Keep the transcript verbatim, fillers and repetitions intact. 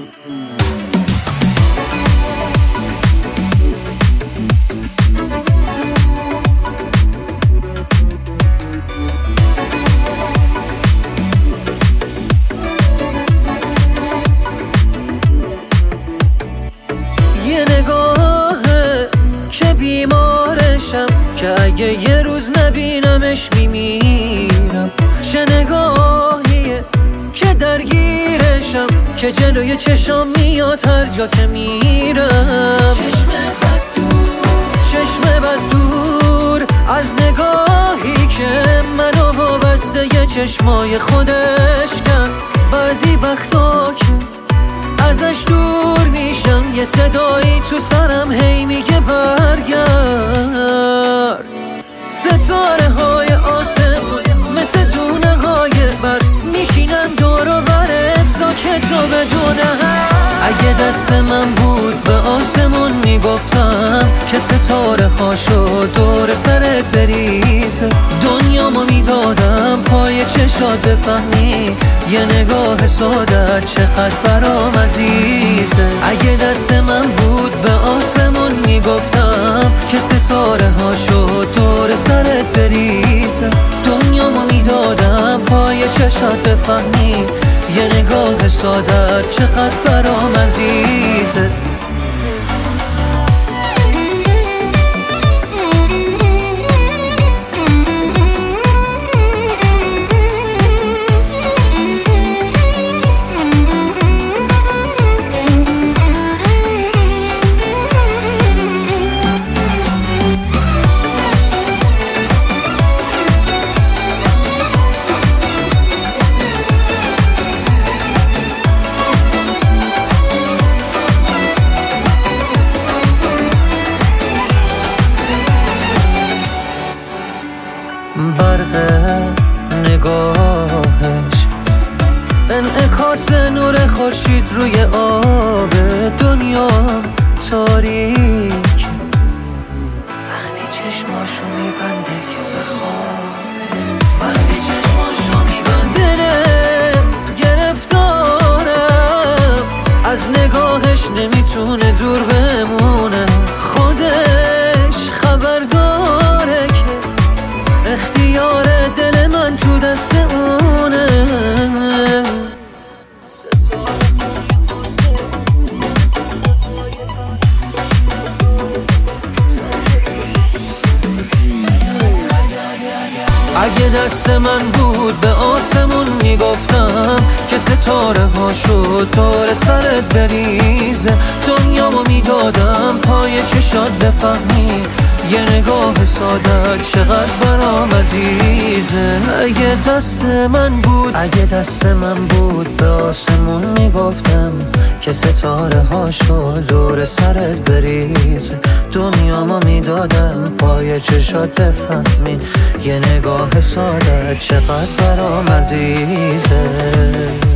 بیمارشم که اگه یه روز نبینمش میمیرم. چه نگاهیه که درگیرشم که جلوی چشام میاد هر جا که میرم. چشم بد دور چشم بد دور از نگاهی که منو وابسته یه چشمای خودش کرد. بعضی وقتا که ازش دور میشم یه صدایی تو سرم هی میگه برگرد. ستاره های آسمون مثل دونه های برف میشینن دور و برت ساکت رو بدون هم. اگه دست من بود به آسمون میگفتم که ستاره هاشو دور سرت بریزه. دنیامو میدادم پای چشات بفهمی یه نگاه سادت چقدر برام عزیزه. اگه دست من بود به آسمون میگفتم که ستاره هاشو دور سرت بریزه. دنیامو میدادم پای چشات بفهمی یه نگاه سادت چقدر برام عزیزه. برق نگاهش انعکاس نور خورشید روی آب دنیا تاریک. وقتی چشماشو میبنده که بخوابه، وقتی چشماشو میبنده گرفتارم از نگاهش نمیتونه دور بمونه. خودش خبر داره که اختیار دل من تو دست اونه. اگه دست من بود به آسمون میگفتم که ستاره هاشو دور سرت بریزه. دنیامو میدادم پای چشات بفهمی یه نگاه ساده چقدر برام عزیزه. اگه دست من بود اگه دست من بود به آسمون میگفتم که ستاره هاشو دور سرت بریزه. دنیامو میدادم پای چشات بفهمی یه نگاه ساده چقدر برام عزیزه.